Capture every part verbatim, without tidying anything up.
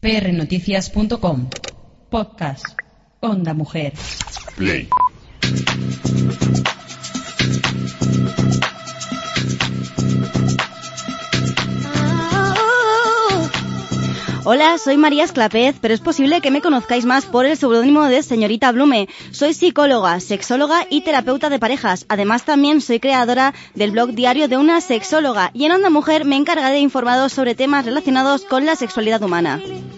p r noticias punto com. Podcast. Onda Mujer. Play. Hola, soy María Esclapez, pero es posible que me conozcáis más por el seudónimo de Señorita Blume. Soy psicóloga, sexóloga y terapeuta de parejas. Además, también soy creadora del blog diario de una sexóloga y en Onda Mujer me encargaré de informaros sobre temas relacionados con la sexualidad humana.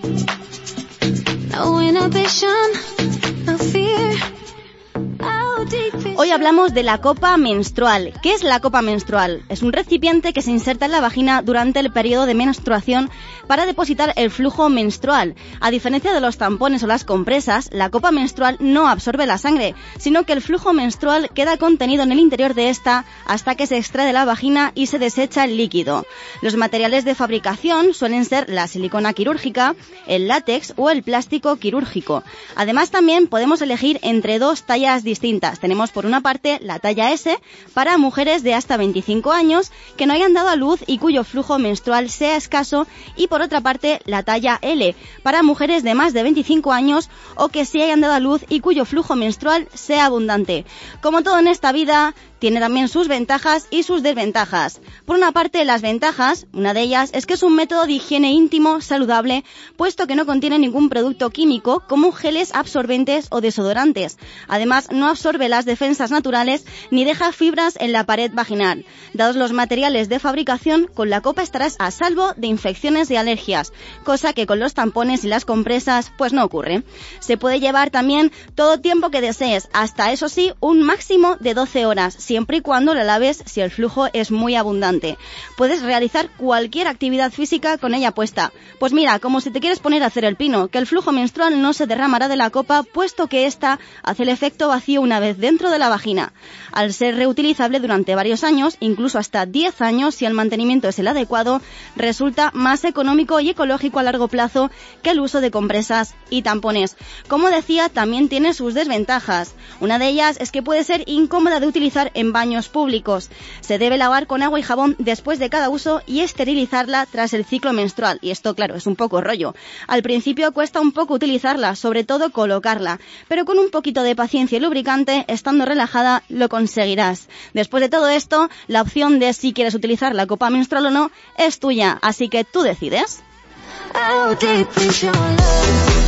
Hoy hablamos de la copa menstrual. ¿Qué es la copa menstrual? Es un recipiente que se inserta en la vagina durante el periodo de menstruación para depositar el flujo menstrual. A diferencia de los tampones o las compresas, la copa menstrual no absorbe la sangre, sino que el flujo menstrual queda contenido en el interior de esta hasta que se extrae de la vagina y se desecha el líquido. Los materiales de fabricación suelen ser la silicona quirúrgica, el látex o el plástico quirúrgico. Además, también podemos elegir entre dos tallas distintas. Tenemos por una parte la talla ese para mujeres de hasta veinticinco años que no hayan dado a luz y cuyo flujo menstrual sea escaso, y por otra parte la talla ele para mujeres de más de veinticinco años o que sí hayan dado a luz y cuyo flujo menstrual sea abundante. Como todo en esta vida, tiene también sus ventajas y sus desventajas. Por una parte, las ventajas, una de ellas es que es un método de higiene íntimo saludable, puesto que no contiene ningún producto químico como geles absorbentes o desodorantes. Además, no absorbe las defensas naturales ni deja fibras en la pared vaginal. Dados los materiales de fabricación, con la copa estarás a salvo de infecciones y alergias, cosa que con los tampones y las compresas pues no ocurre. Se puede llevar también todo tiempo que desees, hasta eso sí, un máximo de doce horas, siempre y cuando la laves si el flujo es muy abundante. Puedes realizar cualquier actividad física con ella puesta. Pues mira, como si te quieres poner a hacer el pino, que el flujo menstrual no se derramará de la copa, puesto que ésta hace el efecto vacío una vez dentro de la vagina. Al ser reutilizable durante varios años, incluso hasta diez años si el mantenimiento es el adecuado, resulta más económico y ecológico a largo plazo que el uso de compresas y tampones. Como decía, también tiene sus desventajas. Una de ellas es que puede ser incómoda de utilizar en baños públicos. Se debe lavar con agua y jabón después de cada uso y esterilizarla tras el ciclo menstrual. Y esto, claro, es un poco rollo. Al principio cuesta un poco utilizarla, sobre todo colocarla, pero con un poquito de paciencia y lubricante, estando relajada, lo conseguirás. Después de todo esto, la opción de si quieres utilizar la copa menstrual o no es tuya, así que tú decides. Oh, deep is your love.